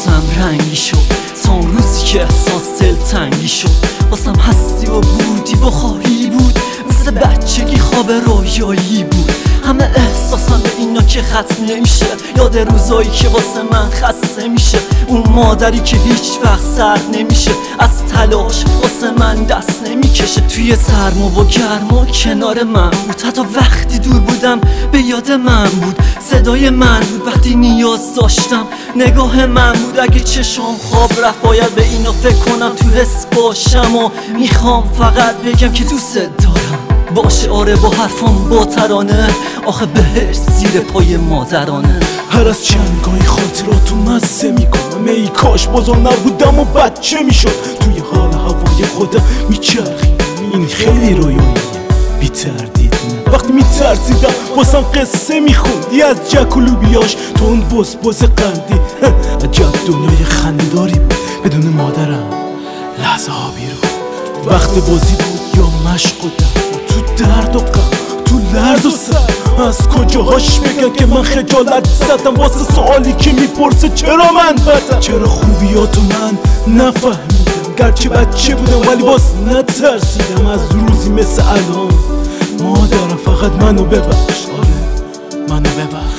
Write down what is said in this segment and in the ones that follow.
واسم رنگی شد تا اون روزی که احساس دلتنگی شد. واسم هستی و بودی بخاری بود، مثل بچگی خواب رویایی بود. همه احساسم به اینا که ختم نمیشه، یاد روزایی که واسه من خسته میشه. اون مادری که هیچ وقت سرد نمیشه، از تلاش واسه من دست نمیکشه. توی سرما و گرما کنار من بود، حتی وقتی دور بودم به یاد من بود. صدای من بود وقتی نیاز داشتم، نگاه من بود اگه چشم خواب رفت. باید به اینا فکر کنم تو حس باشم و میخوام فقط بگم که دوست دارم. باشه آره با حرفم با ترانه، آخه بهش زیر پای مادرانه. هر از چندگاهی خاطراتو مزه میکنم، ای کاش بازار نبودم و بچه میشد. توی حال هوای خودم میچرخیم، این خیلی رویاییه بی تردید. وقتی میترسیدم واسم قصه میخوندی از جک و لوبیاش تو اون بز قندی. عجب دنیای خنده‌داری بود بدون مادرم، لحظه ها بیرون. وقت بازی بود یا مشق و تو درد و غم، تو لرز و سر. از کجاهاش بگم که من خجالت زدم واسه سوالی که میپرسه چرا من بدم. چرا خوبیاتو من نفهمیدم، گرچه بچه بودم ولی باز نترسیدم از روزی مثل الان. مادرم فقط منو ببخش، آره منو ببخش.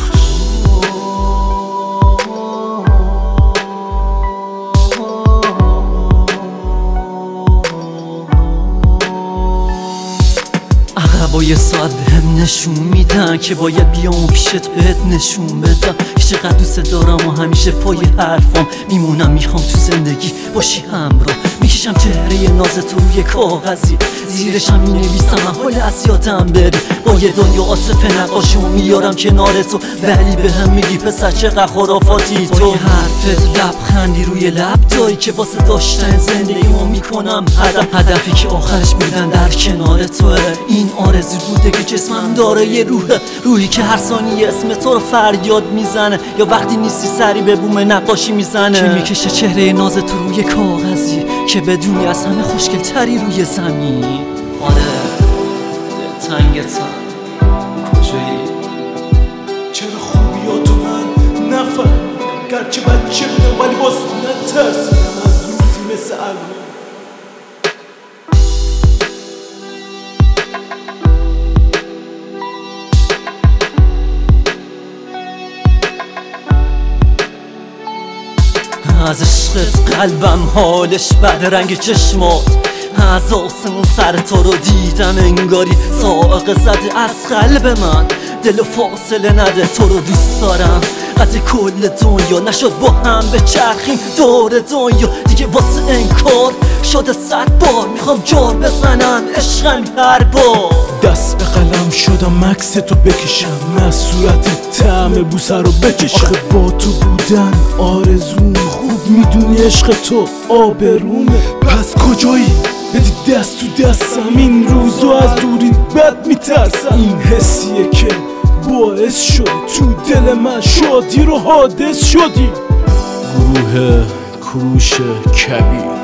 با یه ساعت بهم نشون میدن که باید بیام پیشت بهت نشون بدم که چقدر دوست دارم و همیشه پای حرفام میمونم. میخوام تو زندگی باشی همراه، میکشم چهره ناز تو روی کاغذی، زیرشم مینویسم حال از یادم بری. با یه دنیا عاطفه نقاشی میارم کنار تو، ولی بهم میگی پسر چقدر خرافاتی تو. حرفت لبخندی روی لب دایی که واسه داشتن زندگیمو میکنم هدفی که آخرش بودن در کنار توه. این آرزو بوده که جسمم داره یه روحی که هر ثانیه اسم تو رو فریاد میزنه، یا وقتی نیستی سری به بوم نقاشی میزنه که میکشه چهره ناز تو روی کاغذی که بدونی از همه خوشگل تری روی زمین. آره دلتنگتم کجایی؟ چرا خوبیاتو من نفهمیدم، گرچه بچه بودم ولی باز نترسیدم از روزی مثل الان. از عشقت قلبم حالش بد، رنگ چشمات از آسمون سر تو رو دیدم، انگاری سائق زده از قلب من. دل و فاصله نده تو رو دوست دارم، قد کل دنیا نشد با هم به چرخیم دور دنیا دیگه. واسه انکار شده 100 بار میخوام جار بزنم عشقم هر بار. دست به قلم شدم مکس تو بکشم، نه صورت طعم بوسه رو بکشم. آخه با تو بودن آرزوم، خوب میدونی عشق تو آبرومه. پس کجایی؟ بدی دست تو دستم این روزو از دوری بد میترسم. این حسیه که باعث شد تو دل من شادی رو حادث شدی. گروه کوروش کبیر.